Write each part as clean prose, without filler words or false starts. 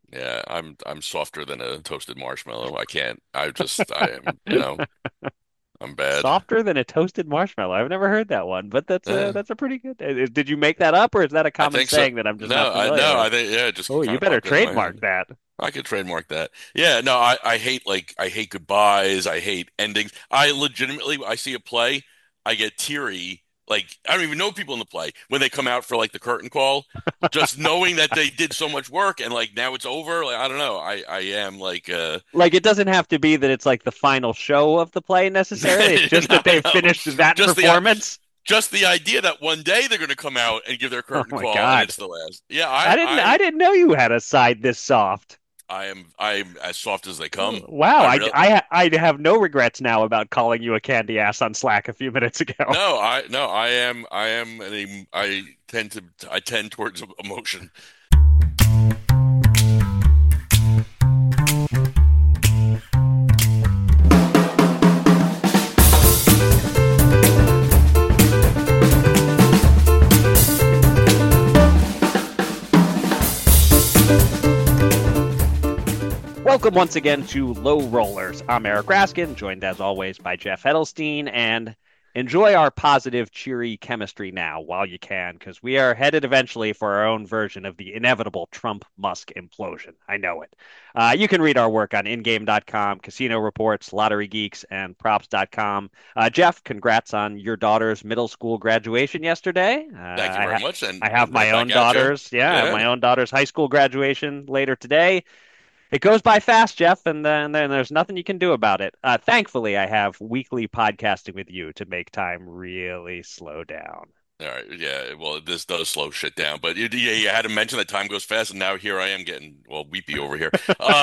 Yeah, I'm softer than a toasted marshmallow. I can't. I am, I'm bad. Softer than a toasted marshmallow. I've never heard that one, but Yeah, that's a pretty good. Did you make that up, or is that a I common think so. saying that I'm just not No, familiar no, with? I think yeah, it just Oh, kind you of better popped into my trademark head. that. I could trademark that. Yeah, no, I hate I hate goodbyes. I hate endings. I legitimately I see a play, I get teary. Like I don't even know people in the play when they come out for like the curtain call, just knowing that they did so much work and like now it's over. Like I don't know. I am like Like it doesn't have to be that it's like the final show of the play necessarily. It's just no, that they've no. finished that Just the performance. just the idea that one day they're going to come out and give their Oh curtain my call and God. it's the last. Yeah, I didn't know you had a side this soft. I'm as soft as they come. Wow, I real I have no regrets now about calling you a candy ass on Slack a few minutes ago. no I am I tend towards emotion. Welcome once again to Low Rollers. I'm Eric Raskin, joined as always by Jeff Edelstein, and enjoy our positive, cheery chemistry now while you can, because we are headed eventually for our own version of the inevitable Trump Musk implosion. I know it. You can read our work on ingame.com, Casino Reports, Lottery Geeks, and props.com. Jeff, congrats on your daughter's middle school graduation yesterday. Thank you very much and I have right my back own at you. daughter's, yeah, I have Yeah. my own daughter's high school graduation later today. It goes by fast, Jeff, and then there's nothing you can do about it. Thankfully, I have weekly podcasting with you to make time really slow down. All right. Yeah. Well, this does slow shit down, but you had to mention that time goes fast, and now here I am getting well weepy over here.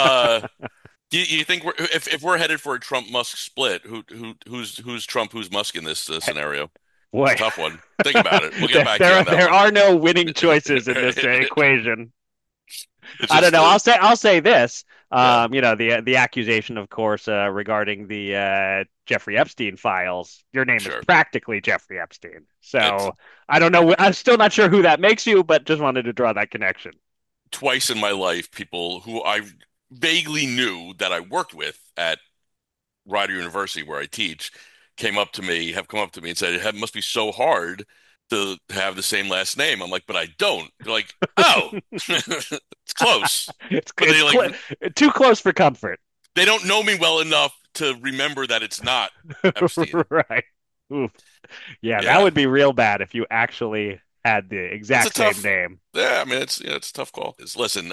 You think if we're headed for a Trump Musk split, who's Trump, who's Musk in this scenario? It's a Boy, tough one. Think about it. We'll get back to you on that there one. are no winning choices in this equation. It's I don't just know. I'll say this. yeah, The accusation, of course, regarding the Jeffrey Epstein files. Your name is sure. practically Jeffrey Epstein. It's So I don't know. I'm still not sure who that makes you, but just wanted to draw that connection. twice in my life, people who I vaguely knew that I worked with at Rider University where I teach have come up to me and said it must be so hard to have the same last name. I'm like, but I don't. They're like, oh, it's close. But It's too close for comfort. they don't know me well enough to remember that it's not Epstein. Right. Oof. Yeah, that Yeah, would be real bad if you actually had the it's a exact same tough. name. Yeah, I mean it's a tough call. Listen,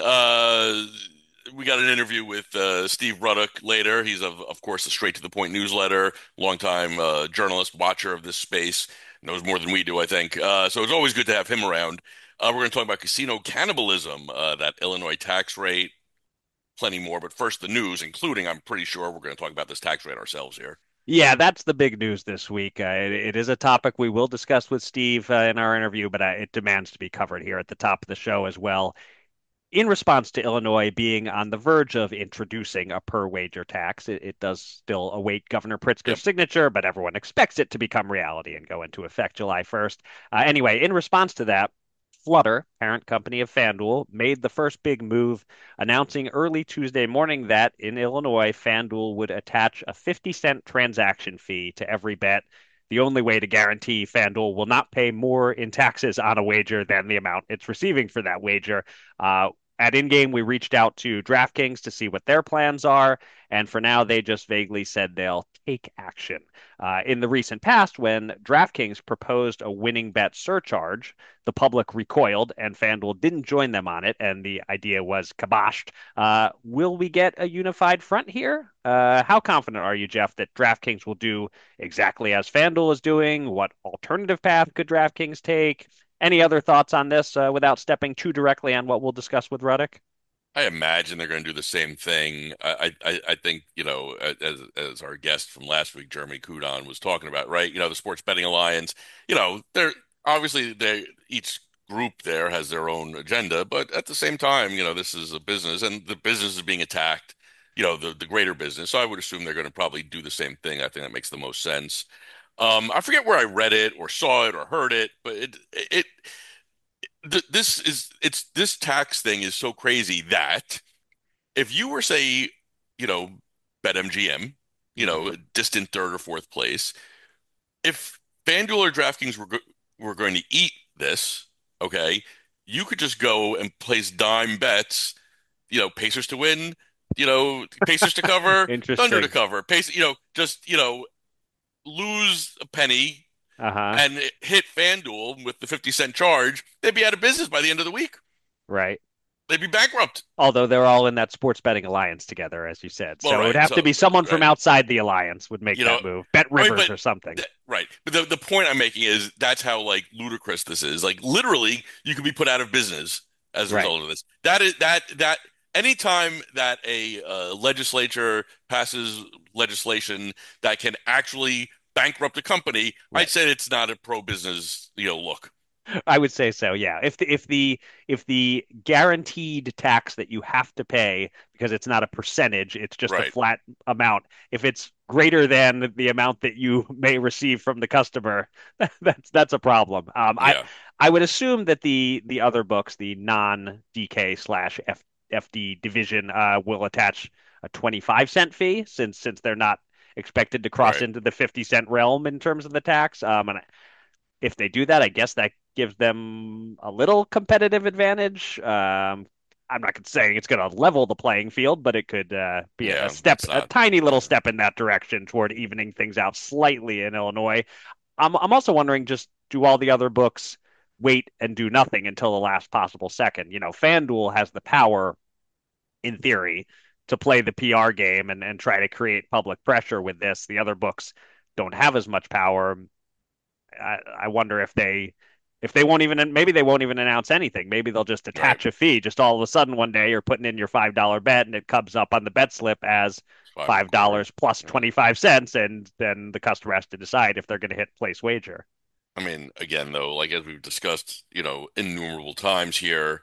we got an interview with Steve Ruddock later. He's of course a straight to the point newsletter, longtime journalist, watcher of this space, knows more than we do, I think. So it's always good to have him around. We're going to talk about casino cannibalism, that Illinois tax rate, plenty more. But first, the news, including I'm pretty sure we're going to talk about this tax rate ourselves here. Yeah, that's the big news this week. It is a topic we will discuss with Steve in our interview, but it demands to be covered here at the top of the show as well. In response to Illinois being on the verge of introducing a per wager tax, it does still await Governor Pritzker's Yep. signature, but everyone expects it to become reality and go into effect July 1st. Anyway, in response to that, Flutter, parent company of FanDuel, made the first big move, announcing early Tuesday morning that in Illinois, FanDuel would attach a 50-cent transaction fee to every bet. The only way to guarantee FanDuel will not pay more in taxes on a wager than the amount it's receiving for that wager. Uh, at in-game, we reached out to DraftKings to see what their plans are, and for now, they just vaguely said they'll take action. In the recent past, when DraftKings proposed a winning bet surcharge, the public recoiled, and FanDuel didn't join them on it, and the idea was kiboshed. Will we get a unified front here? How confident are you, Jeff, that DraftKings will do exactly as FanDuel is doing? What alternative path could DraftKings take? Any other thoughts on this without stepping too directly on what we'll discuss with Ruddock? I imagine they're going to do the same thing. I think, as our guest from last week, Jeremy Kudon, was talking about, right? The Sports Betting Alliance, they're obviously each group there has their own agenda, but at the same time, this is a business and the business is being attacked, the greater business. So I would assume they're going to probably do the same thing. I think that makes the most sense. I forget where I read it or saw it or heard it, but this tax thing is so crazy that if you were say, you know, BetMGM, Hmm. distant third or fourth place, if FanDuel or DraftKings were going to eat this, okay, you could just go and place dime bets, Pacers to win, Pacers to cover, Thunder to Interesting. cover, just, lose a penny Uh-huh. and hit FanDuel with the 50-cent charge, they'd be out of business by the end of the week. Right. They'd be bankrupt. Although they're all in that sports betting alliance together, as you said. Well, So it would right. have to So, be someone from right. outside the alliance would make You know, that move. Bet I mean, Rivers but or something. right. But the point I'm making is that's how like ludicrous this is. Like literally, you could be put out of business as a Right. result of this. That is that anytime that a legislature passes legislation that can actually bankrupt a company, I'd Right. say it's not a pro-business, look. I would say so, yeah. If the guaranteed tax that you have to pay because it's not a percentage, it's just a Right. flat amount. If it's greater than the amount that you may receive from the customer, that's a problem. Yeah. I would assume that the other books, the non-DK slash FD division, will attach a 25-cent fee since they're not expected to cross Right. into the 50-cent realm in terms of the tax. And if they do that, I guess that gives them a little competitive advantage. I'm not saying it's going to level the playing field, but it could be a Yeah. step, It's a not. tiny little Yeah. step in that direction toward evening things out slightly in Illinois. I'm also wondering, just do all the other books wait and do nothing until the last possible second? FanDuel has the power, in theory, to play the PR game and try to create public pressure with this. The other books don't have as much power. I wonder if they won't even maybe they won't even announce anything. Maybe they'll just Right. attach a fee. Just all of a sudden one day you're putting in your $5 bet and it comes up on the bet slip as It's five and a quarter. $5 plus Right. 25 cents, and then the customer has to decide if they're going to hit place wager. I mean, again, though, like as we've discussed, innumerable times here,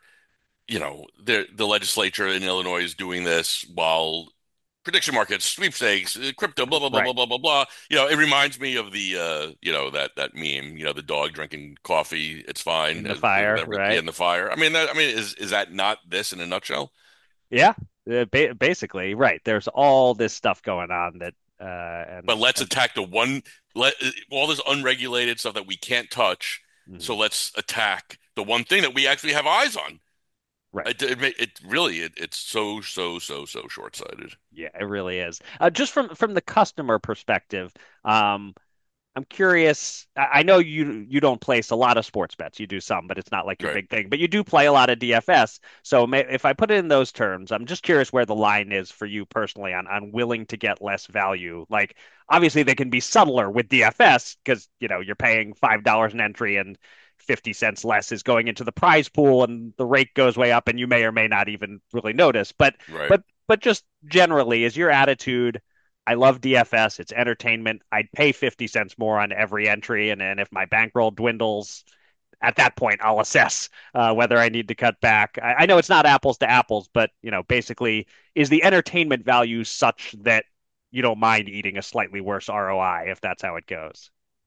the legislature in Illinois is doing this while prediction markets, sweepstakes, crypto, blah blah blah blah Right. blah blah blah. It reminds me of the that meme, the dog drinking coffee, it's In fine, the fire, in right? the fire. I mean, is that not this in a nutshell? Yeah. Basically, right. There's all this stuff going on that But let's and attack the one, let all this unregulated stuff that we can't touch. So mhm. let's attack the one thing that we actually have eyes on. Right. It really it's so so so so short-sighted. Yeah, it really is. Just from the customer perspective, I'm curious. I know you don't place a lot of sports bets. You do some, but it's not like your Right, big thing. But you do play a lot of DFS. So if I put it in those terms, I'm just curious where the line is for you personally on willing to get less value. Like obviously they can be subtler with DFS because you're paying $5 an entry and 50 cents less is going into the prize pool and the rate goes way up and you may or may not even really notice. But right. but but just generally, is your attitude? I love DFS. It's entertainment. I'd pay 50 cents more on every entry. And if my bankroll dwindles, at that point, I'll assess whether I need to cut back. I know it's not apples to apples, but basically, is the entertainment value such that you don't mind eating a slightly worse ROI if that's how it goes?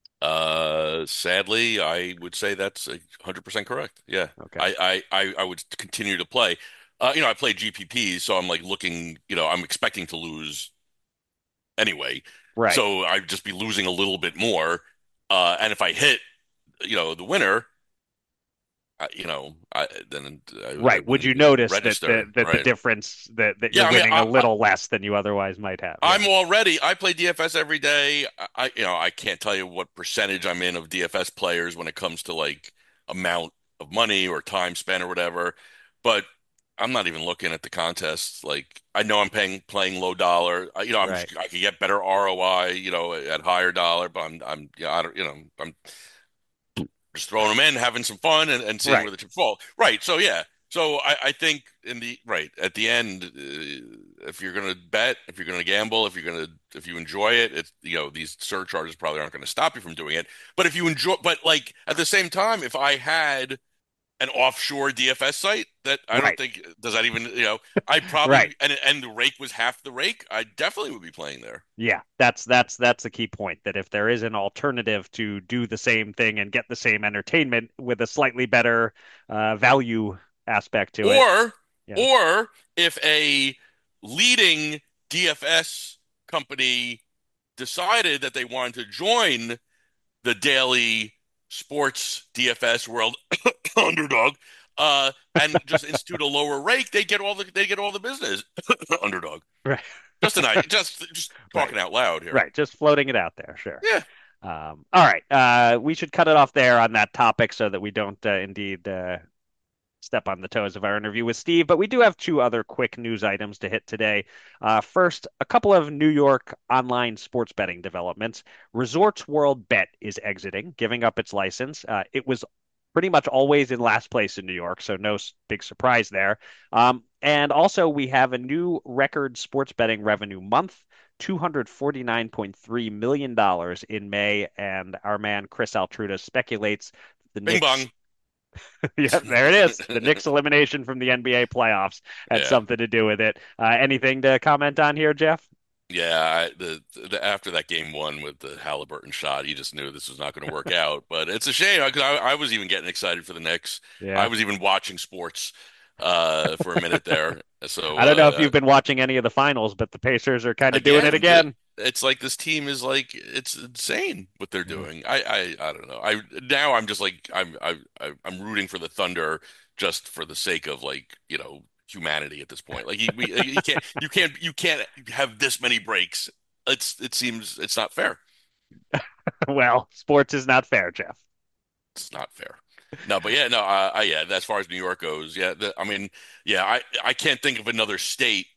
Sadly, I would say that's 100% correct. Yeah. Okay. I would continue to play. I play GPPs, so I'm like looking, I'm expecting to lose anyway. Right. So I'd just be losing a little bit more. And if I hit, the winner, then I Right. Would wouldn't you even notice that register. that the Right. difference that you're Yeah. I mean, winning a little less than you otherwise might have? I'm Yeah. already, I play DFS every day. I can't tell you what percentage I'm in of DFS players when it comes to like amount of money or time spent or whatever. But I'm not even looking at the contests. Like I know I'm playing low dollar. Right. I could get better ROI, at higher dollar, but yeah, I don't, I'm just throwing them in, having some fun, and seeing where Right. the chips fall. Right. So yeah. So I think in the right at the end, if you're gonna bet, if you're gonna gamble, if you enjoy it, it's these surcharges probably aren't going to stop you from doing it. But if you enjoy, but like at the same time, if I had an offshore DFS site that I don't Right. think does that even I Right. probably and the rake was half the rake, I definitely would be playing there. Yeah, that's the key point, that if there is an alternative to do the same thing and get the same entertainment with a slightly better value aspect to it. Or Yeah. or if a leading DFS company decided that they wanted to join the daily sports DFS world underdog, and just institute a lower rate, they get all the business. Underdog. Right. Just Right. talking out loud here. Right. Just floating it out there. Sure. Yeah. All right. We should cut it off there on that topic so that we don't indeed step on the toes of our interview with Steve. But we do have two other quick news items to hit today. First, a couple of New York online sports betting developments. Resorts World Bet is exiting, giving up its license. It was pretty much always in last place in New York, so no big surprise there. And also, we have a new record sports betting revenue month. $249.3 million in May, and our man Chris Altruda speculates the Bing Knicks. bong. Yeah, there it is. The Knicks elimination from the NBA playoffs had Yeah. something to do with it. Anything to comment on here, Jeff? Yeah, the after that game one with the Halliburton shot, you just knew this was not going to work out. But it's a shame because I was even getting excited for the Knicks. I Yeah. was even watching sports for a minute there. So I don't know if you've been watching any of the finals, but the Pacers are kind of doing it again, again. it's like this team is like it's insane what they're Yeah. doing. I don't know. I now I'm just like I'm rooting for the Thunder just for the sake of like humanity at this point. Like you can't have this many breaks. It seems it's not fair. Well, sports is not fair, Jeff. It's not fair. No, but yeah, no, yeah. As far as New York goes, yeah. I mean, yeah, I can't think of another state,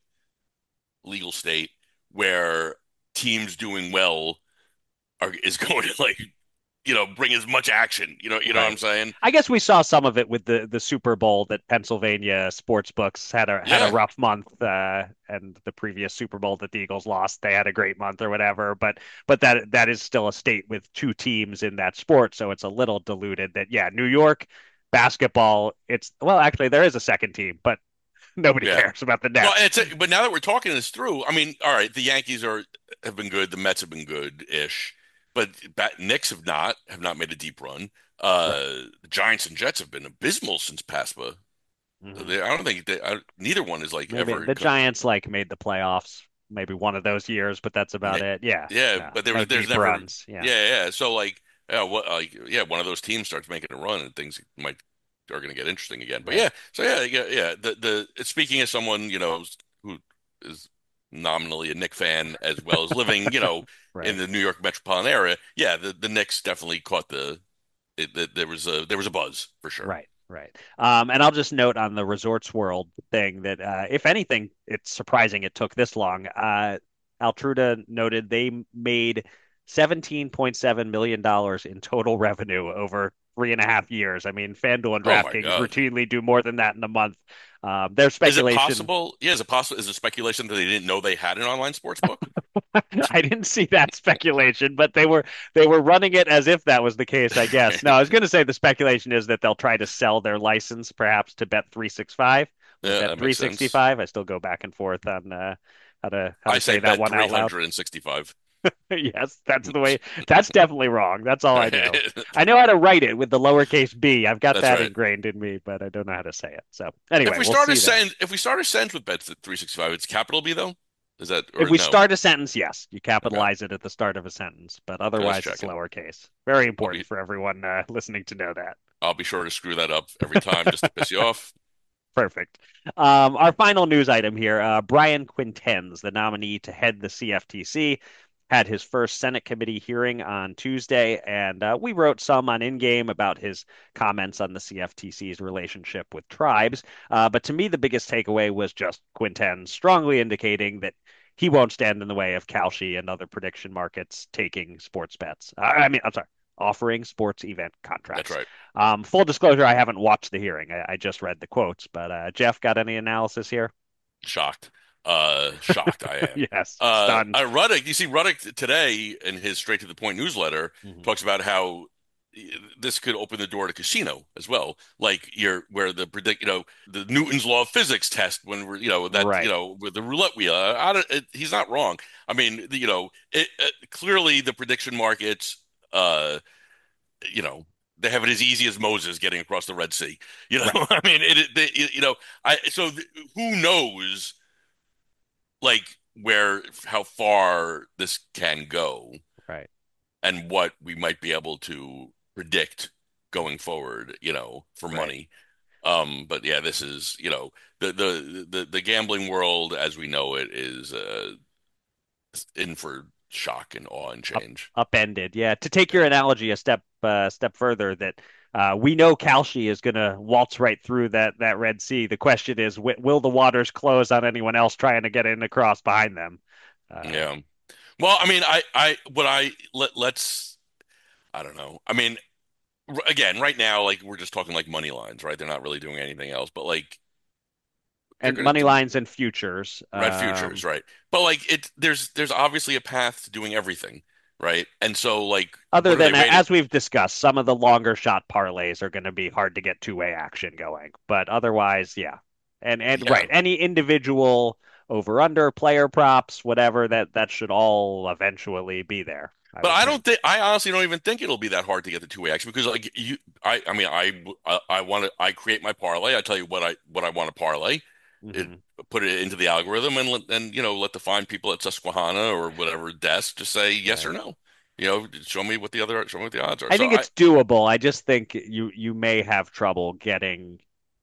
legal state, where teams doing well is going to like bring as much action. You know what I'm Right. saying? I guess we saw some of it with the Super Bowl that Pennsylvania sports books had a Yeah, rough month, and the previous Super Bowl that the Eagles lost, they had a great month or whatever. But that is still a state with two teams in that sport, so it's a little diluted. That yeah, New York basketball, it's well, actually there is a second team, but nobody yeah. cares about the Well, Nets. but now that we're talking this through, I mean, all right, the Yankees have been good, the Mets have been good-ish, but Knicks have not made a deep run. Right. The Giants and Jets have been abysmal since PASPA. Hmm. I don't think neither one is like Maybe ever. the Giants like made the playoffs, maybe one of those years, but that's about Ma- it. Yeah. Yeah, No, but no there's deep never. runs. Yeah. Yeah. So like, yeah, one of those teams starts making a run and things might are going to get interesting again. But Right. yeah, so yeah. Speaking as someone who is nominally a Knick fan as well as living in Right. the New York metropolitan area, yeah, the Knicks definitely caught there was a buzz for sure. Right, right. And I'll just note on the Resorts World thing that, if anything, it's surprising it took this long. Altruda noted they made $17.7 million in total revenue over 3.5 years. I mean, FanDuel and Oh my DraftKings God. routinely do more than that in a month. There's Is it speculation. possible? Yeah, is it possible? Is it speculation that they didn't know they had an online sports book? I didn't see that speculation, but they were running it as if that was the case, I guess. No, I was going to say the speculation is that they'll try to sell their license perhaps to Bet365 or Yeah, that makes sense. Bet365. I still go back and forth on how to I say say that bet one out loud. 365. Yes, that's the way. That's definitely wrong. That's all I know. I know how to write it with the lowercase b. I've got That's that right. ingrained in me, but I don't know how to say it. So anyway, we'll see there. If we start a sentence with bet 365, it's capital B though? Is that If or we no? start a sentence, yes, you Okay. capitalize it at the start of a sentence, but Okay, let's otherwise it's check it. lowercase. Very I'll important be for everyone listening to know that. I'll be sure to screw that up every time just to piss you off. Perfect. Our final news item here, Brian Quintenz, the nominee to head the CFTC, had his first Senate committee hearing on Tuesday, and we wrote some on InGame about his comments on the CFTC's relationship with tribes. But to me, the biggest takeaway was just Quintenz strongly indicating that he won't stand in the way of Kalshi and other prediction markets taking sports bets. I'm sorry, offering sports event That's contracts. right. Full disclosure, I haven't watched the hearing. I just read the quotes, but Jeff, got any analysis here? Shocked. Shocked I am. Yes, stunned. Ruddock, you see Ruddock today in his straight to the point newsletter Mhm. talks about how this could open the door to casino as well. Like you're where the Newton's law of physics test when we're, Right, with the roulette wheel. He's not wrong. I mean, clearly the prediction markets, uh, you know, they have it as easy as Moses getting across the Red Sea. right. I mean, who knows? like where how far this can go Right. and what we might be able to predict going forward, for Right. money. But yeah, this is, the gambling world as we know it is in for shock and awe and up change. upended. Yeah, to take your Yeah. analogy a step further, that we know Kalshi is going to waltz right through that Red Sea. The question is, will the waters close on anyone else trying to get in across behind them? Uh, Yeah. Well, I mean, what let's, I don't know. I mean, again, right now, like we're just talking like money lines, right? They're not really doing anything else, but like they're and gonna money do lines and futures. red futures, right? But like there's obviously a path to doing everything, right? And so like, Other what are they than, waiting? as we've discussed, some of the longer shot parlays are going to be hard to get two-way action going. But otherwise, yeah. And Yeah. right, any individual over under player props, whatever, that should all eventually be there, I But would I think. don't think I honestly don't even think it'll be that hard to get the two-way action because like I mean I want to I create my parlay. I tell you what I want to parlay. It Hmm. put it into the algorithm and let the fine people at Susquehanna or whatever desk just say yes or Right. no. Show me what the odds are. I So think it's doable. I just think you may have trouble getting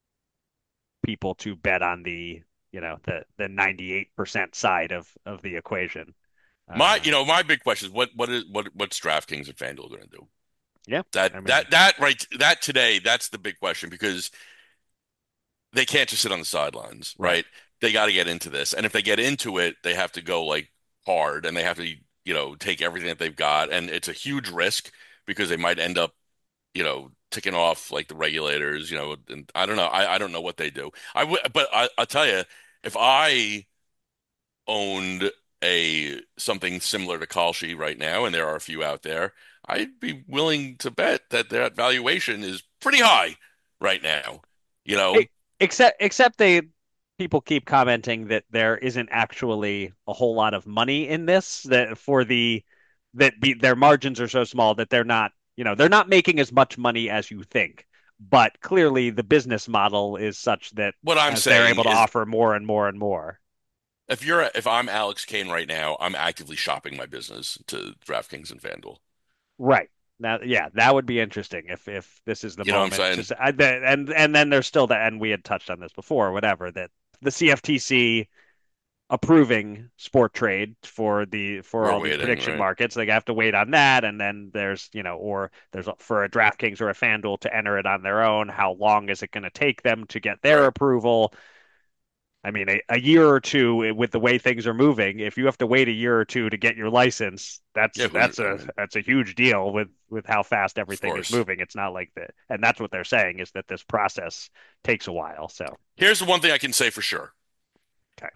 people to bet on the 98% side of the equation. Uh, my big question is what's DraftKings and FanDuel going to do? yeah, That I mean, that that right that today that's the big question because they can't just sit on the sidelines, right. right? They got to get into this. And if they get into it, they have to go like hard and they have to, take everything that they've got. And it's a huge risk because they might end up, ticking off like the regulators, and I don't know. I don't know what they do. But I'll tell you, if I owned a something similar to Kalshi right now, and there are a few out there, I'd be willing to bet that that valuation is pretty high right now. You know, E- except they people keep commenting that there isn't actually a whole lot of money in this, that for the that be their margins are so small that they're not making as much money as you think. But clearly the business model is such that what I'm as they're able saying to is offer more and more and more. if I'm Alex Kane right now, I'm actively shopping my business to DraftKings and FanDuel. Right. Now, yeah, that would be interesting if this is the You know what I'm moment to saying? say, and then there's still that, and we had touched on this before, whatever, that the CFTC approving sport trade for We're all these waiting, prediction right? markets. They have to wait on that, and then or there's for a DraftKings or a FanDuel to enter it on their own. How long is it going to take them to get their Right. approval? I mean, a year or two with the way things are moving, if you have to wait a year or two to get your license, that's Yeah, who that's I a mean, that's a huge deal with how fast of everything is course. moving. It's not like that, and that's what they're saying is that this process takes a while. So, Here's the one thing I can say for sure, okay,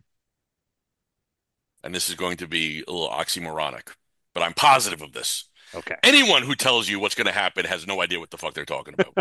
and this is going to be a little oxymoronic, but I'm positive of this. okay. Anyone who tells you what's going to happen has no idea what the fuck they're talking about.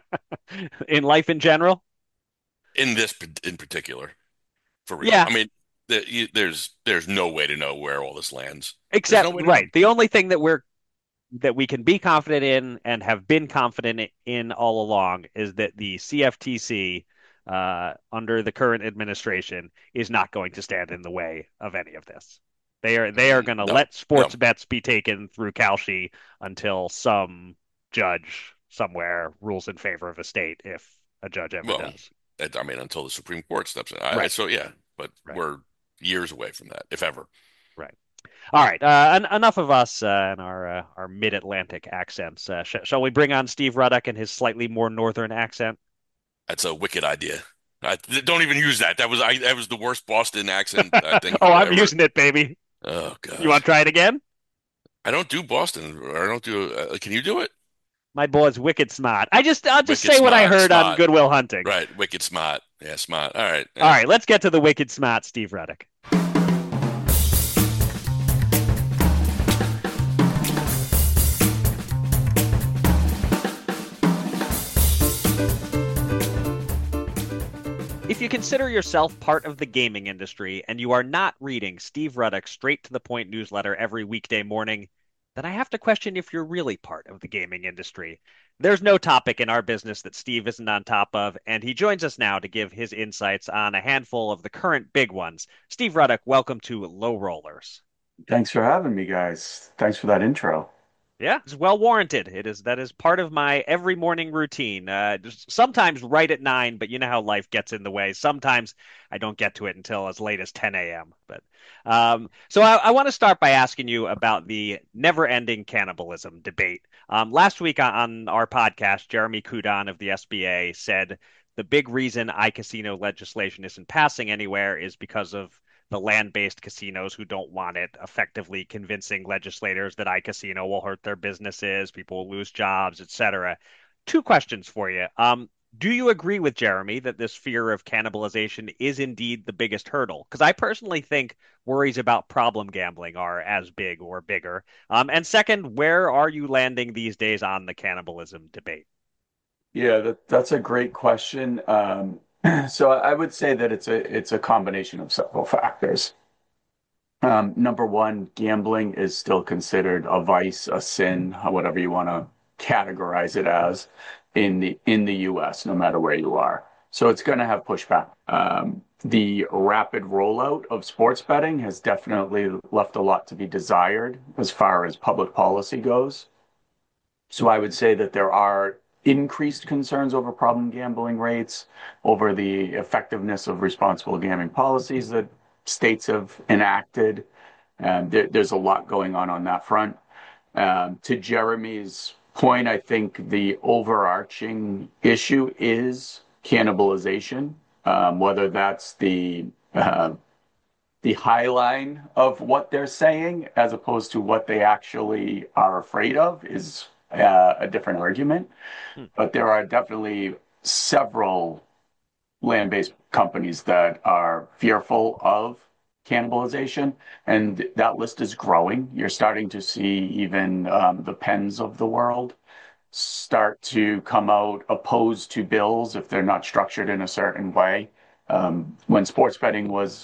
In life in general, In this in particular, for real. yeah. I mean, there's no way to know where all this lands. There's no Except, way to know. right, the only thing that we can be confident in and have been confident in all along is that the CFTC, under the current administration, is not going to stand in the way of any of this. They are going to No, let no. sports bets be taken through Kalshi until some judge somewhere rules in favor of a state, if a judge ever Well, does. I mean, until the Supreme Court steps in. Right, So yeah, but right, we're years away from that, if ever. right. All right. Enough of us and our mid-Atlantic accents. Shall we bring on Steve Ruddock and his slightly more northern accent? That's a wicked idea. Don't even use that. That was the worst Boston accent I think Oh, I'm ever. using it, baby. Oh You God, want to try it again? I don't do Boston. I don't do. Can you do it? My boy's wicked smart. I'll just Wicked say what I smart, heard on smart. Good Will Hunting. Right, wicked smart. Yeah, smart. All right. All Yeah. right, let's get to the wicked smart Steve Ruddock. If you consider yourself part of the gaming industry and you are not reading Steve Ruddock's straight to the point newsletter every weekday morning, then I have to question if you're really part of the gaming industry. There's no topic in our business that Steve isn't on top of, and he joins us now to give his insights on a handful of the current big ones. Steve Ruddock, welcome to Low Rollers. Thanks for having me, guys. Thanks for that intro. Yeah, it's well warranted. It is that is part of my every morning routine. Just sometimes right at 9, but you know how life gets in the way. Sometimes I don't get to it until as late as 10 a.m. But so I want to start by asking you about the never-ending cannibalism debate. Last week on our podcast, Jeremy Kudon of the SBA said the big reason iCasino legislation isn't passing anywhere is because of the land-based casinos who don't want it, effectively convincing legislators that iCasino will hurt their businesses, people will lose jobs, etc. Two questions for you. Do you agree with Jeremy that this fear of cannibalization is indeed the biggest hurdle? Because I personally think worries about problem gambling are as big or bigger. And second, where are you landing these days on the cannibalism debate? Yeah, that's a great question. So I would say that it's a combination of several factors. Number one, gambling is still considered a vice, a sin, whatever you want to categorize it as in the US, no matter where you are. So it's going to have pushback. The rapid rollout of sports betting has definitely left a lot to be desired as far as public policy goes. So I would say that there are increased concerns over problem gambling rates, over the effectiveness of responsible gambling policies that states have enacted. And there's a lot going on that front. To Jeremy's point, I think the overarching issue is cannibalization, whether that's the high line of what they're saying as opposed to what they actually are afraid of is a different argument. Hmm. But there are definitely several land-based companies that are fearful of cannibalization, and that list is growing. You're starting to see even the Pens of the world start to come out opposed to bills if they're not structured in a certain way. When sports betting was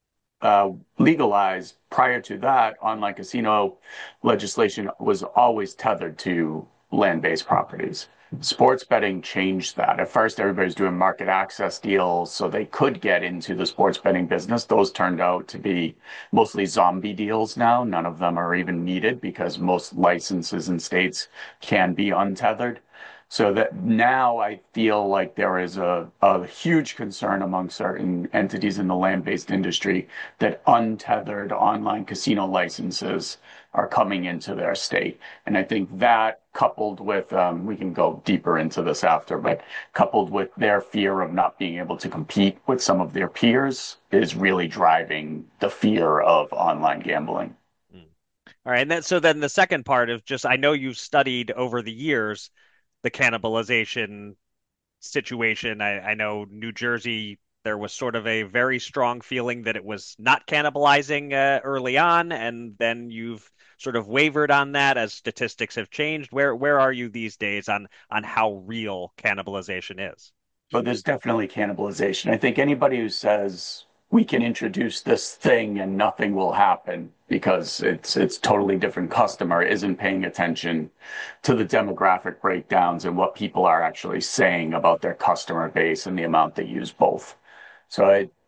legalized prior to that, online casino legislation was always tethered to land-based properties. Sports betting changed that. At first, everybody's doing market access deals so they could get into the sports betting business. Those turned out to be mostly zombie deals now. None of them are even needed because most licenses in states can be untethered. So that now I feel like there is a huge concern among certain entities in the land-based industry that untethered online casino licenses are coming into their state. And I think that coupled with, we can go deeper into this after, but coupled with their fear of not being able to compete with some of their peers is really driving the fear of online gambling. Hmm. All right, and then so then the second part of just I know you've studied over the years the cannibalization situation. I know New Jersey, there was sort of a very strong feeling that it was not cannibalizing early on, and then you've sort of wavered on that as statistics have changed. Where are you these days on how real cannibalization is? But there's definitely cannibalization. I think anybody who says we can introduce this thing and nothing will happen because it's totally different customer isn't paying attention to the demographic breakdowns and what people are actually saying about their customer base and the amount they use both. So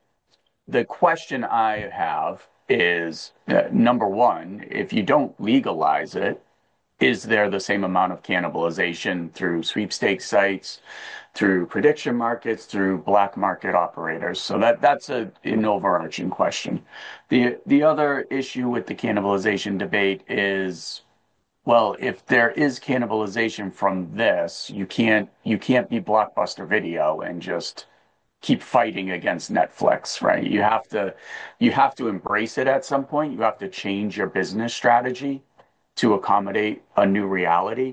the question I have is number one, if you don't legalize it, is there the same amount of cannibalization through sweepstakes sites, through prediction markets, through black market operators? So that's an overarching question. The other issue with the cannibalization debate is, well, if there is cannibalization from this, you can't be Blockbuster Video and just keep fighting against Netflix, right? You have to embrace it at some point. You have to change your business strategy to accommodate a new reality.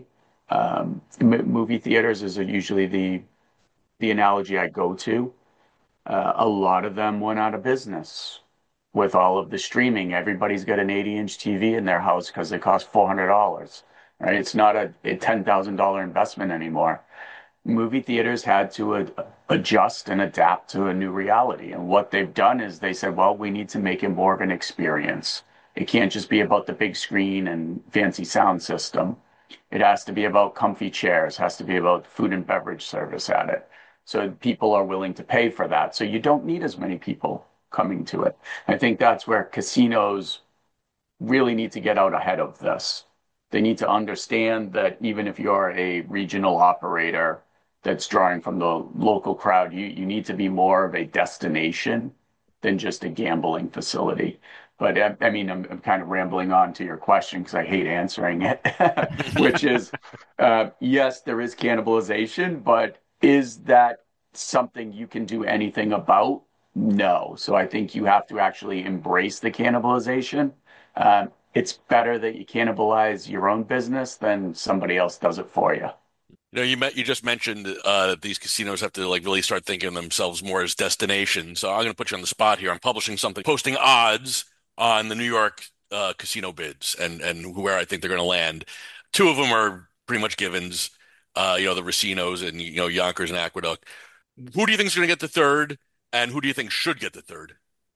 Movie theaters is usually the analogy I go to. A lot of them went out of business with all of the streaming. Everybody's got an 80-inch TV in their house because they cost $400, right? It's not a $10,000 investment anymore. Movie theaters had to adjust and adapt to a new reality. And what they've done is they said, well, we need to make it more of an experience. It can't just be about the big screen and fancy sound system. It has to be about comfy chairs, has to be about food and beverage service at it. So people are willing to pay for that. So you don't need as many people coming to it. I think that's where casinos really need to get out ahead of this. They need to understand that even if you're a regional operator that's drawing from the local crowd, you need to be more of a destination than just a gambling facility. But I mean, I'm kind of rambling on to your question because I hate answering it, which is yes, there is cannibalization, but is that something you can do anything about? No. So I think you have to actually embrace the cannibalization. It's better that you cannibalize your own business than somebody else does it for you. You just mentioned that these casinos have to like really start thinking of themselves more as destinations. So I'm going to put you on the spot here. I'm publishing something, posting odds on the New York casino bids and where I think they're going to land. Two of them are pretty much givens. The Racinos and Yonkers and Aqueduct. Who do you think is going to get the third, and who do you think should get the third?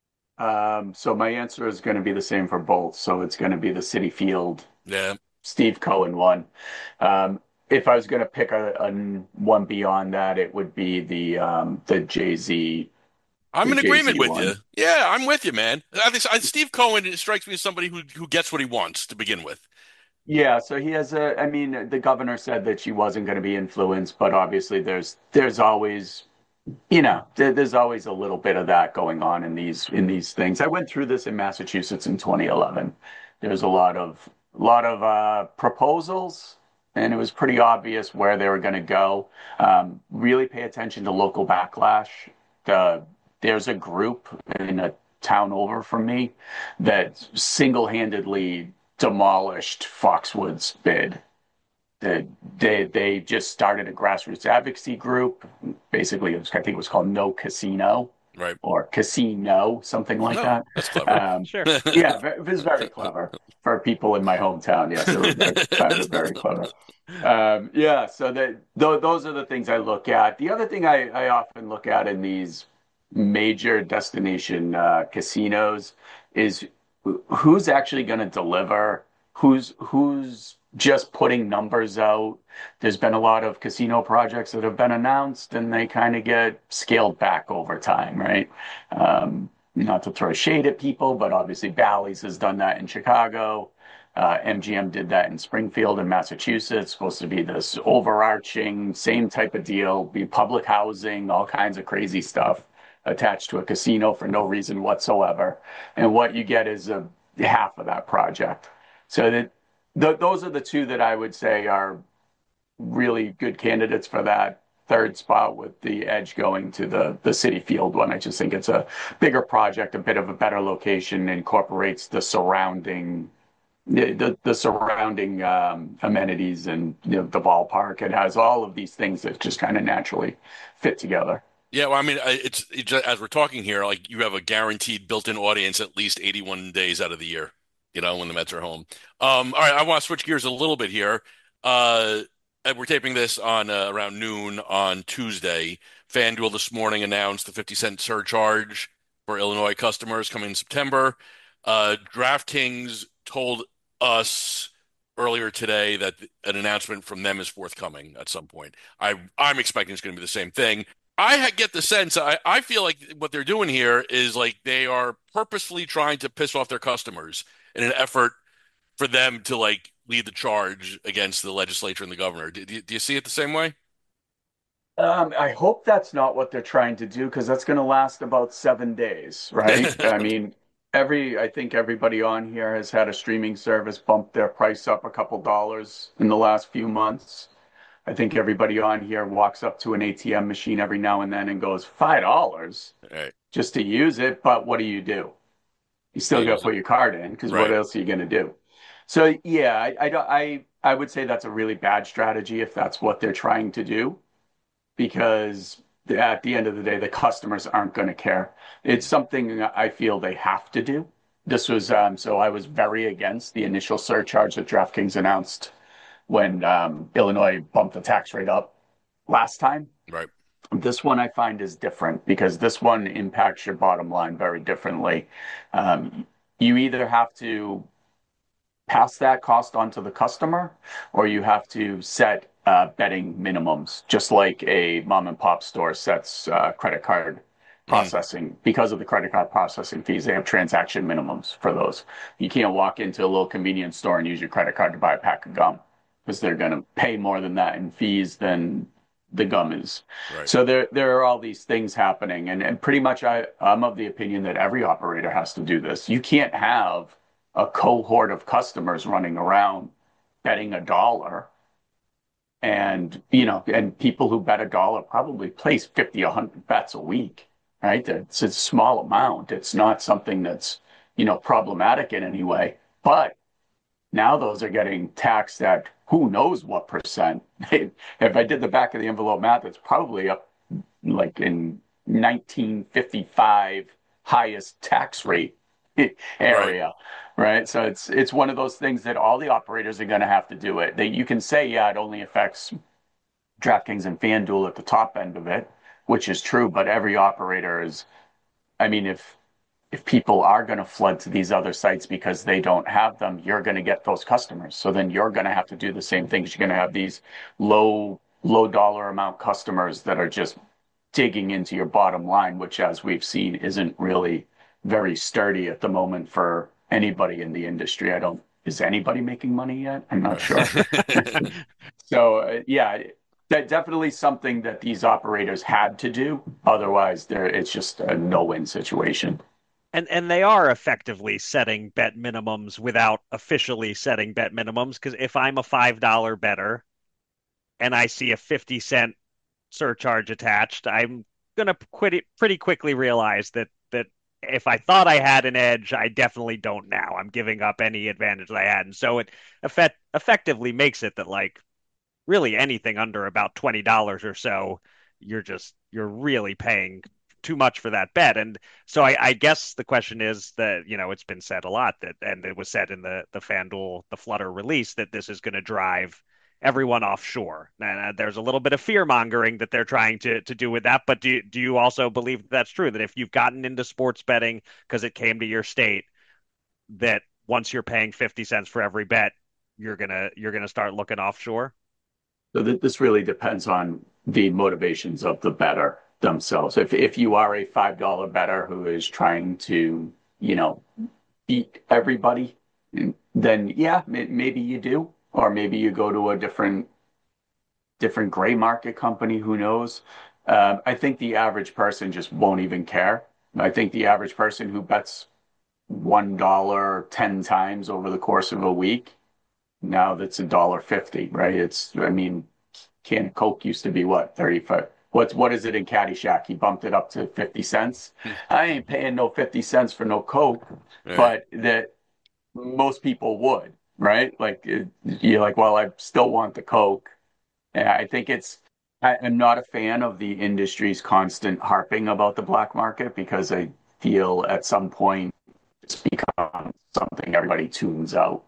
So my answer is going to be the same for both. So it's going to be the City Field Yeah, Steve Cohen one. If I was going to pick a one beyond that, it would be the Jay-Z I'm the in agreement Jay-Z with you. one. Yeah, I'm with you, man. Steve Cohen strikes me as somebody who gets what he wants to begin with. Yeah, so he has I mean, the governor said that she wasn't going to be influenced, but obviously there's always there's always a little bit of that going on in these things. I went through this in Massachusetts in 2011. There's a lot of proposals, and it was pretty obvious where they were going to go. Really pay attention to local backlash. The, there's a group in a town over from me that single-handedly demolished Foxwoods bid. They, they just started a grassroots advocacy group. Basically, I think it was called No Casino Right. or Casino, something like No, that. that's clever. Um, Sure. yeah, it was very clever for people in my hometown. Yes, it was very, found it very clever. Yeah, so those are the things I look at. The other thing I often look at in these major destination casinos is who's actually going to deliver, who's just putting numbers out. There's been a lot of casino projects that have been announced and they kind of get scaled back over time, right? Not to throw shade at people, but obviously Bally's has done that in Chicago. MGM did that in Springfield in Massachusetts. Supposed to be this overarching, same type of deal, be public housing, all kinds of crazy stuff attached to a casino for no reason whatsoever. And what you get is a half of that project. So those are the two that I would say are really good candidates for that third spot, with the edge going to the City Field one. I just think it's a bigger project, a bit of a better location, incorporates the surrounding amenities and the ballpark. It has all of these things that just kind of naturally fit together. Yeah, well, I mean, as we're talking here, like you have a guaranteed built-in audience at least 81 days out of the year, when the Mets are home. All right, I want to switch gears a little bit here. And we're taping this on around noon on Tuesday. FanDuel this morning announced the 50-cent surcharge for Illinois customers coming in September. DraftKings told us earlier today that an announcement from them is forthcoming at some point. I'm expecting it's going to be the same thing. Get the sense, I feel like what they're doing here is like they are purposefully trying to piss off their customers in an effort for them to like lead the charge against the legislature and the governor. Do you see it the same way? I hope that's not what they're trying to do because that's going to last about 7 days, right? I mean, I think everybody on here has had a streaming service bump their price up a couple dollars in the last few months. I think everybody on here walks up to an ATM machine every now and then and goes, $5 All right. just to use it. But what do? You You still got to use it. put your card in because what Right. else are you going to do? So yeah, I would say that's a really bad strategy if that's what they're trying to do, because at the end of the day, the customers aren't going to care. It's something I feel they have to do. This was so I was very against the initial surcharge that DraftKings announced when Illinois bumped the tax rate up last time. Right. This one I find is different because this one impacts your bottom line very differently. You either have to pass that cost on to the customer, or you have to set betting minimums, just like a mom and pop store sets credit card Mm, processing. Because of the credit card processing fees, they have transaction minimums for those. You can't walk into a little convenience store and use your credit card to buy a pack of gum because they're going to pay more than that in fees than the gum is. right. So there are all these things happening, and pretty much I'm of the opinion that every operator has to do this. You can't have a cohort of customers running around betting $1, and people who bet $1 probably place 50, 100 bets a week, right? It's a small amount. It's not something that's, problematic in any way. But now those are getting taxed at who knows what percent. If I did the back of the envelope math, it's probably up like in 1955 highest tax rate Right. area, right? So it's one of those things that all the operators are going to have to do it. You can say, yeah, it only affects DraftKings and FanDuel at the top end of it, which is true, but every operator is, I mean, if people are going to flood to these other sites because they don't have them, you're going to get those customers. So then you're going to have to do the same things. You're going to have these low dollar amount customers that are just digging into your bottom line, which, as we've seen, isn't really very sturdy at the moment for anybody in the industry. I don't, is anybody making money yet? I'm not sure. So, yeah, that definitely something that these operators had to do. Otherwise, it's just a no-win situation. And they are effectively setting bet minimums without officially setting bet minimums. Because if I'm a $5 better and I see a 50-cent surcharge attached, I'm gonna quit it pretty quickly realize that if I thought I had an edge, I definitely don't now. I'm giving up any advantage that I had. And so it effectively makes it that like really anything under about $20 or so, you're really paying too much for that bet. And so I guess the question is that, it's been said a lot that, and it was said in the FanDuel, the Flutter release, that this is going to drive everyone offshore. And there's a little bit of fear mongering that they're trying to do with that. But do you also believe that's true, that if you've gotten into sports betting because it came to your state, that once you're paying 50 cents for every bet, you're gonna start looking offshore? So this really depends on the motivations of the bettor themselves. If you are a $5 bettor who is trying to, you know, beat everybody, then yeah, maybe you do, or maybe you go to a different gray market company. Who knows? I think the average person just won't even care. I think the average person who bets $1 10 times over the course of a week, now that's $1.50, right? I mean, can of Coke used to be what, 35? What is it in Caddyshack? He bumped it up to 50 cents. I ain't paying no 50 cents for no Coke, Right. but that most people would, right? Like you're like, well, I still want the Coke. And I think I'm not a fan of the industry's constant harping about the black market because I feel at some point it's become something everybody tunes out.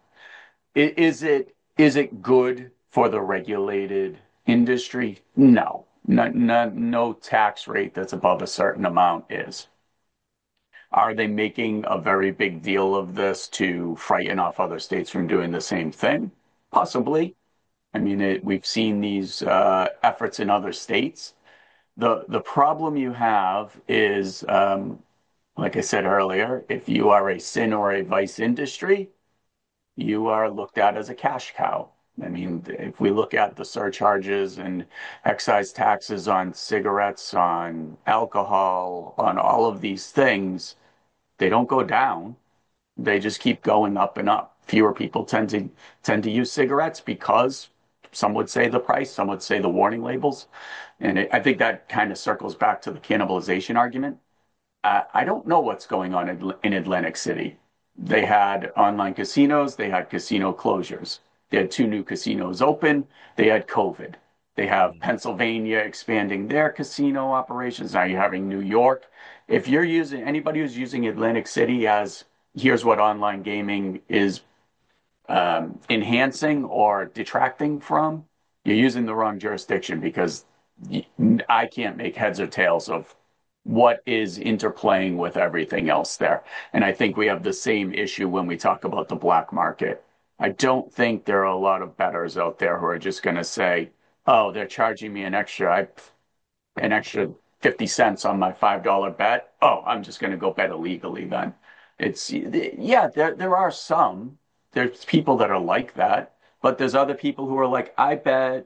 Is it good for the regulated industry? No. No tax rate that's above a certain amount is. Are they making a very big deal of this to frighten off other states from doing the same thing? Possibly. I mean, we've seen these efforts in other states. The problem you have is, like I said earlier, if you are a sin or a vice industry, you are looked at as a cash cow. I mean, if we look at the surcharges and excise taxes on cigarettes, on alcohol, on all of these things, they don't go down. They just keep going up and up. Fewer people tend to use cigarettes because some would say the price, some would say the warning labels, and I think that kind of circles back to the cannibalization argument. I don't know what's going on in Atlantic City. They had online casinos, they had casino closures. They had two new casinos open, they had COVID. They have Mhm. Pennsylvania expanding their casino operations. Now you're having New York. If you're using anybody who's using Atlantic City as here's what online gaming is enhancing or detracting from, you're using the wrong jurisdiction because I can't make heads or tails of what is interplaying with everything else there. And I think we have the same issue when we talk about the black market. I don't think there are a lot of bettors out there who are just going to say, "Oh, they're charging me an extra 50 cents on my $5 bet. Oh, I'm just going to go bet illegally then." It's yeah, there are some. There's people that are like that, but there's other people who are like, I bet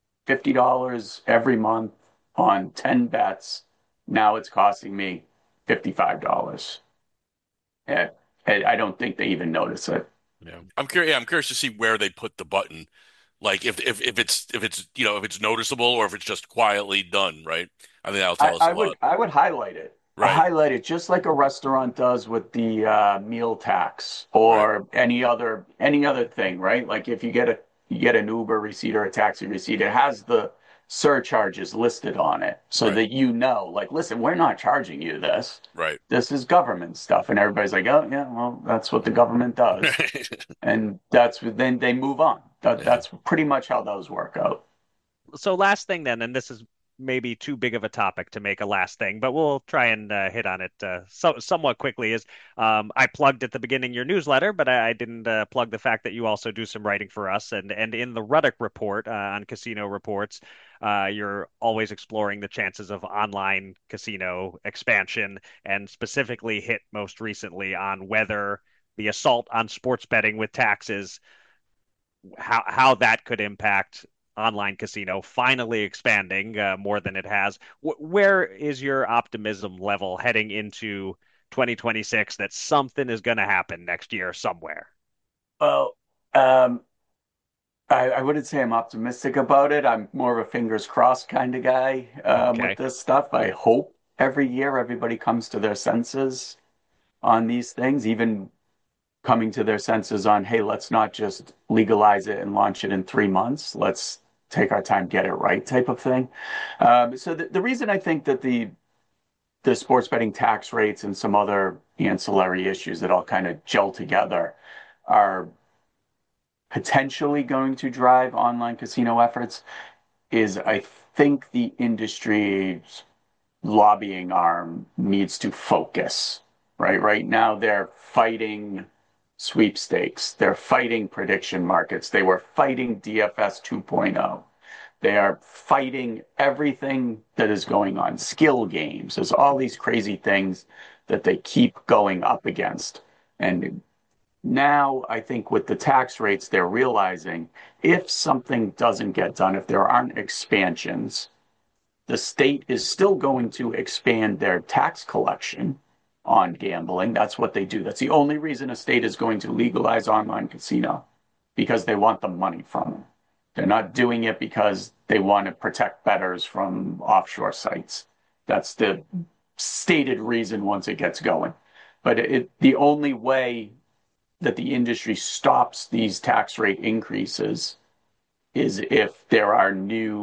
$50 every month on 10 bets. Now it's costing me $55. Yeah, I don't think they even notice it. Yeah. I'm curious. Yeah, I'm curious to see where they put the button. Like if it's if it's noticeable or if it's just quietly done, right? I think that'll tell us a lot. I would highlight it. Right. Highlight it just like a restaurant does with the meal tax Right. or any other thing, right? Like if you get an Uber receipt or a taxi receipt, it has the surcharges listed on it so Right. that you know, like, listen, we're not charging you this. Right. This is government stuff, and everybody's like, oh yeah, well, that's what the government does, and then they move on. Yeah. That's pretty much how those work out. So last thing then, and this is maybe too big of a topic to make a last thing, but we'll try and hit on it somewhat quickly. Is I plugged at the beginning your newsletter, but I didn't plug the fact that you also do some writing for us, and in the Ruddock report on casino reports, you're always exploring the chances of online casino expansion, and specifically hit most recently on whether the assault on sports betting with taxes how that could impact online casino finally expanding more than it has. Where is your optimism level heading into 2026 that something is going to happen next year somewhere? Well, um, I wouldn't say I'm optimistic about it. I'm more of a fingers crossed kind of guy with Okay. this stuff. I hope every year everybody comes to their senses on these things, even coming to their senses on, hey, let's not just legalize it and launch it in 3 months. Let's take our time, get it right, type of thing. So the reason I think that the sports betting tax rates and some other ancillary issues that all kind of gel together are potentially going to drive online casino efforts is I think the industry's lobbying arm needs to focus, right? Right now, they're fighting sweepstakes, they're fighting prediction markets, they were fighting DFS 2.0. They are fighting everything that is going on, skill games. There's all these crazy things that they keep going up against. And now I think with the tax rates, they're realizing if something doesn't get done, if there aren't expansions, the state is still going to expand their tax collection on gambling. That's what they do. That's the only reason a state is going to legalize online casino because they want the money from them. They're not doing it because they want to protect bettors from offshore sites. That's the stated reason once it gets going. But the only way that the industry stops these tax rate increases is if there are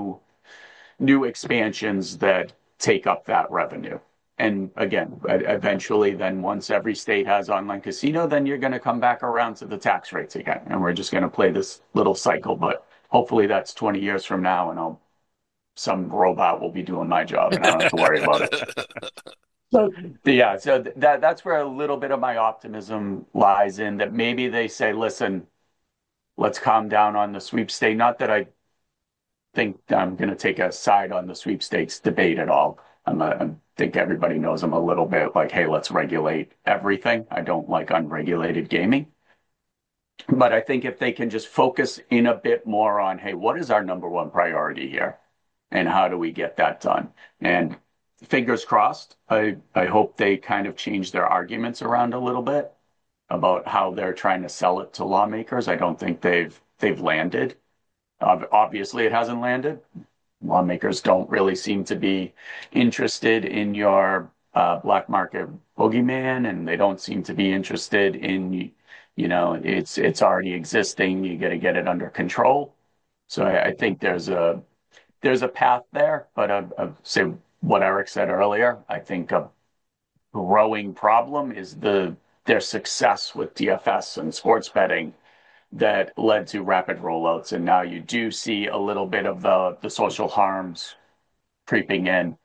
new expansions that take up that revenue. And again, eventually, then once every state has online casino, then you're going to come back around to the tax rates again. And we're just going to play this little cycle. But hopefully, that's 20 years from now, and some robot will be doing my job, and I don't have to worry about it. So yeah, so that's where a little bit of my optimism lies in that maybe they say, listen, let's calm down on the sweepstakes. Not that I think I'm going to take a side on the sweepstakes debate at all. I think everybody knows I'm a little bit like, hey, let's regulate everything. I don't like unregulated gaming. But I think if they can just focus in a bit more on, hey, what is our number one priority here? And how do we get that done? And fingers crossed, I hope they kind of change their arguments around a little bit about how they're trying to sell it to lawmakers. I don't think they've landed. Obviously, it hasn't landed. Lawmakers don't really seem to be interested in your black market boogeyman, and they don't seem to be interested in, it's already existing. You got to get it under control. So I think there's a path there, but say what Eric said earlier. I think a growing problem is their success with DFS and sports betting that led to rapid rollouts. And now you do see a little bit of the social harms creeping in.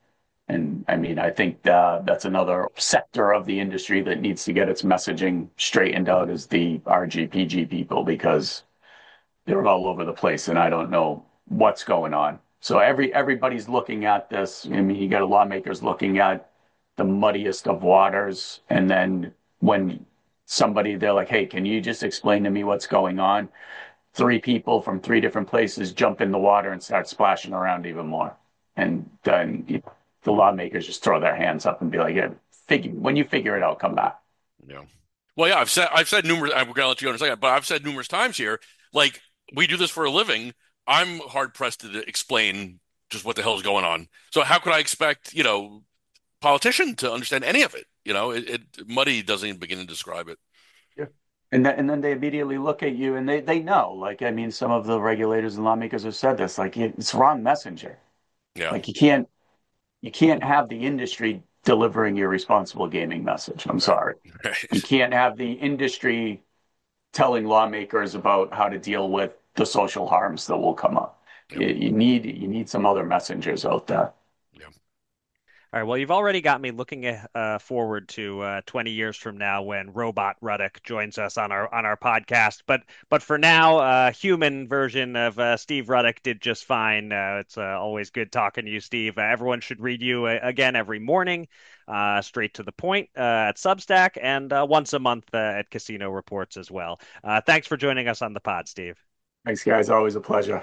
And I mean, I think that's another sector of the industry that needs to get its messaging straightened out is the RGPG people because they're all over the place and I don't know what's going on. So everybody's looking at this. I mean, you got lawmakers looking at the muddiest of waters, and then when they're like, "Hey, can you just explain to me what's going on?" Three people from three different places jump in the water and start splashing around even more. And then the lawmakers just throw their hands up and be like, "Yeah, when you figure it out, come back." Yeah. Well, yeah, I've said numerous. I'm gonna let you go in a second, but I've said numerous times here, like we do this for a living. I'm hard pressed to explain just what the hell is going on. So how could I expect, politician to understand any of it? Muddy doesn't even begin to describe it. Yeah. And then they immediately look at you and they know. Like, I mean, some of the regulators and lawmakers have said this, like it's wrong messenger. Yeah. Like you can't have the industry delivering your responsible gaming message. I'm Right. sorry. You Right. can't have the industry telling lawmakers about how to deal with the social harms that will come up. Yep. You need some other messengers out there. Yep. All right. Well, you've already got me looking forward to 20 years from now when Robot Ruddock joins us on our podcast. But for now, human version of Steve Ruddock did just fine. It's always good talking to you, Steve. Everyone should read you again every morning, straight to the point at Substack, and once a month at Casino Reports as well. Thanks for joining us on the pod, Steve. Thanks, guys. Always a pleasure.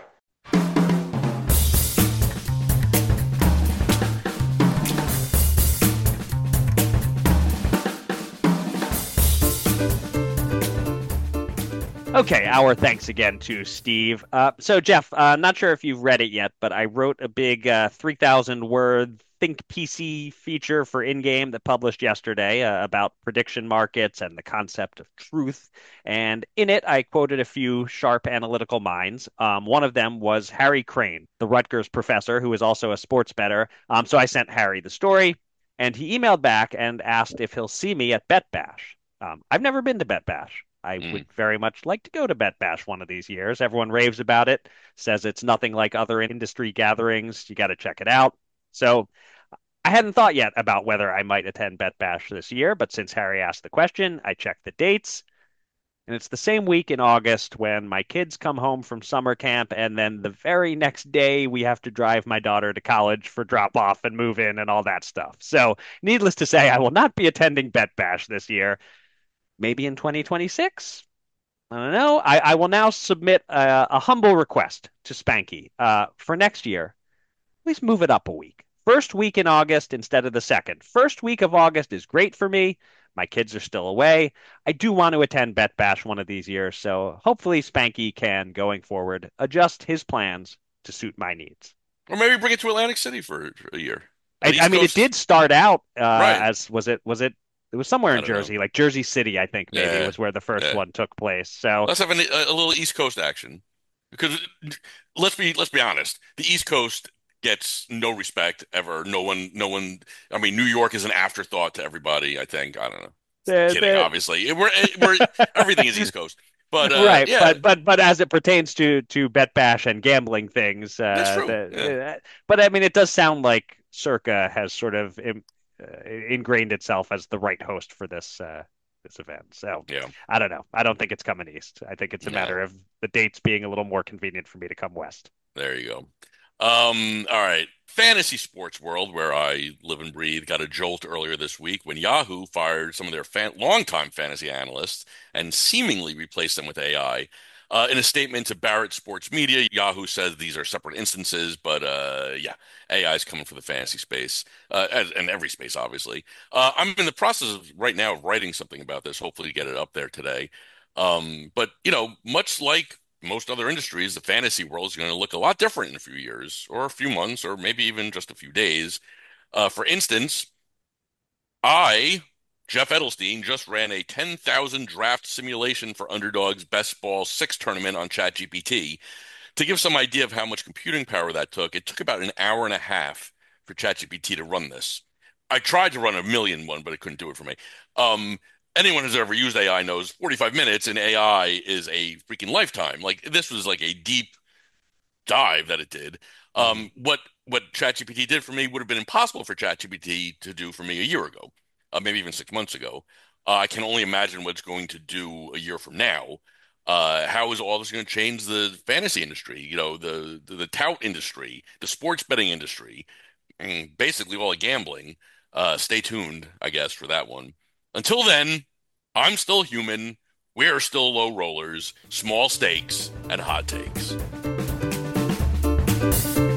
Okay, our thanks again to Steve. So, Jeff, not sure if you've read it yet, but I wrote a big 3,000 word Think PC feature for in-game that published yesterday about prediction markets and the concept of truth. And in it, I quoted a few sharp analytical minds. One of them was Harry Crane, the Rutgers professor who is also a sports bettor. So I sent Harry the story, and he emailed back and asked if he'll see me at Bet Bash. I've never been to Bet Bash. I Mm. would very much like to go to Bet Bash one of these years. Everyone raves about it, says it's nothing like other industry gatherings. You got to check it out. So I hadn't thought yet about whether I might attend Bet Bash this year, but since Harry asked the question, I checked the dates. And it's the same week in August when my kids come home from summer camp, and then the very next day we have to drive my daughter to college for drop off and move in and all that stuff. So, needless to say, I will not be attending Bet Bash this year. Maybe in 2026? I don't know. I will now submit a humble request to Spanky for next year. Please move it up a week. First week in August instead of the second. First week of August is great for me. My kids are still away. I do want to attend Bet Bash one of these years, so hopefully Spanky can, going forward, adjust his plans to suit my needs. Or maybe bring it to Atlantic City for a year. I, The I East mean, it Coast, did start out right? as it was somewhere I in don't know. Jersey, like Jersey City, I think maybe Yeah, was where the first yeah. one took place. So Let's have a little East Coast action because let's be honest. The East Coast gets no respect ever. No one. I mean, New York is an afterthought to everybody. I think. I don't know. Kidding, the obviously. We're everything is East Coast, but right, yeah, but as it pertains to Bet Bash and gambling things, that's true. Yeah, but I mean, it does sound like Circa has sort of ingrained itself as the right host for this event. So yeah. I don't know. I don't think it's coming east. I think it's a No, matter of the dates being a little more convenient for me to come west. there you go. All right. Fantasy sports world, where I live and breathe, got a jolt earlier this week when Yahoo fired some of their longtime fantasy analysts and seemingly replaced them with AI. In a statement to Barrett Sports Media, Yahoo says these are separate instances, but yeah, AI is coming for the fantasy space, and every space, obviously. I'm in the process of right now of writing something about this, hopefully get it up there today. But much like most other industries, the fantasy world is going to look a lot different in a few years, or a few months, or maybe even just a few days. For instance, I, Jeff Edelstein, just ran a 10,000 draft simulation for Underdog's Best Ball 6 tournament on ChatGPT. To give some idea of how much computing power that took, it took about an hour and a half for ChatGPT to run this. I tried to run a million one, but it couldn't do it for me. Um, Anyone who's ever used AI knows 45 minutes in AI is a freaking lifetime. Like this was like a deep dive that it did. Mhm. What ChatGPT did for me would have been impossible for ChatGPT to do for me a year ago, maybe even 6 months ago. I can only imagine what it's going to do a year from now. How is all this going to change the fantasy industry? The tout industry, the sports betting industry, and basically all the gambling. Stay tuned, I guess, for that one. Until then, I'm still human. We're still low rollers, small stakes, and hot takes.